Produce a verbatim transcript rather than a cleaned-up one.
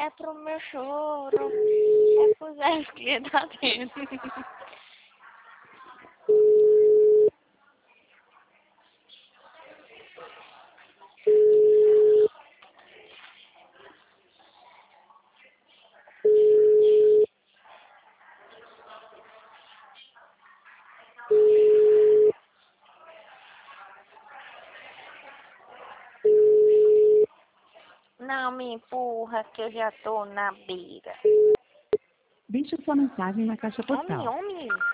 é pro meu choro, é pro Zé que tá tendo. Não me empurra que eu já tô na beira. Deixe sua mensagem na caixa Homem, postal. homem.